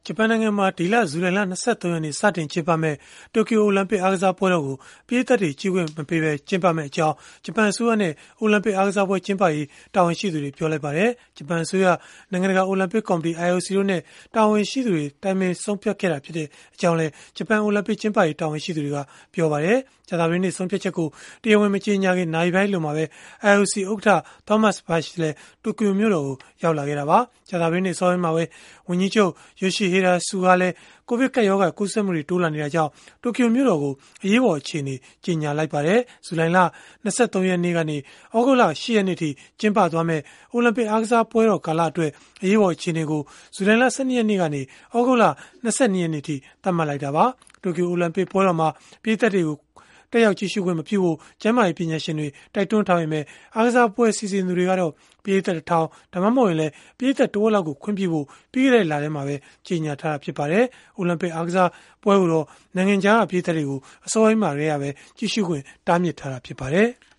ဂျပန်နိုင်ငံမှာဒီလဇူလိုင်လ23ရက်နေ့စတင်ကျင်းပမဲ့တိုကျိုအိုလံပစ်အားကစားပွဲတော်ကိုပြည်သက်တွေကြီးခွင့်မပေးဘဲကျင်းပမဲ့အကြောင်းဂျပန်အစိုးရနဲ့အိုလံပစ်အားကစားပွဲကျင်းပရေးတာဝန်ရှိသူတွေပြောလိုက်ပါတယ်။ဂျပန်အစိုးရနိုင်ငံတကာအိုလံပစ်ကော်မတီ IOC တို့နဲ့တာဝန်ရှိသူတွေတိုင်ပင်ဆုံးဖြတ်ခဲ့တာဖြစ်တဲ့အကြောင်းလည်းဂျပန်အိုလံပစ်ကျင်းပရေးတာဝန်ရှိသူတွေကပြောပါတယ်။ကြာသပတေးနေ့ဆုံးဖြတ်ချက်ကိုတရားဝင်မကြေညာခင်နိုင်ပိုင်းလုံမှာပဲ IOC ဥက္ကဋ္ဌ Thomas Bach လည်းတိုကျိုမြို့တော်ကိုရောက်လာခဲ့တာပါ။ကြာသပတေးနေ့စောပိုင်းမှာပဲဝန်ကြီးချုပ် Yoshihide Suga လည်းကိုဗစ်ကပ်ရောဂါကူးစက်မှုတွေတိုးလာနေတာကြောင့်တိုကျိုမြို့တော်ကိုအရေးပေါ်အခြေအနေကြေညာလိုက်ပါတယ်။ဇူလိုင်လ23ရက်နေ့ကနေဩဂုတ်လ10ရက်နေ့ထိကျင်းပသွားမယ့်အိုလံပစ်အားကစားပွဲတော်ကာလအတွက်အရေးပေါ်အခြေအနေကိုဇူလိုင်လ12ရက်နေ့ကနေဩဂုတ်လ22ရက်နေ့ထိသတ်မှတ်လိုက်တာပါ။တိုကျိုအိုလံပစ်ပွဲတော်မှာပြည်သက်တွေကိုတက်ရောက်ကြည့်ရှုခွင့်မပြုဖို့ကျန်းမာရေးပညာရှင်တွေတိုက်တွန်းထားပေမဲ့အားကစားပွဲစီစဉ်သူတွေကတော့ပြည်သက်တစ်ထောင်ဒါမှမဟုတ်ရင်လည်းပြည်သက်တိုးလောက်ကိုခွင့်ပြုဖို့ပြီးခဲ့တဲ့လထဲမှာပဲကြေညာထားတာဖြစ်ပါတယ်။အိုလံပစ်အားကစားပွဲကိုတော့နိုင်ငံခြားပြည်သက်တွေကိုအစောပိုင်းမှာတည်းကပဲကြည့်ရှုခွင့်တားမြစ်ထားတာဖြစ်ပါတယ်။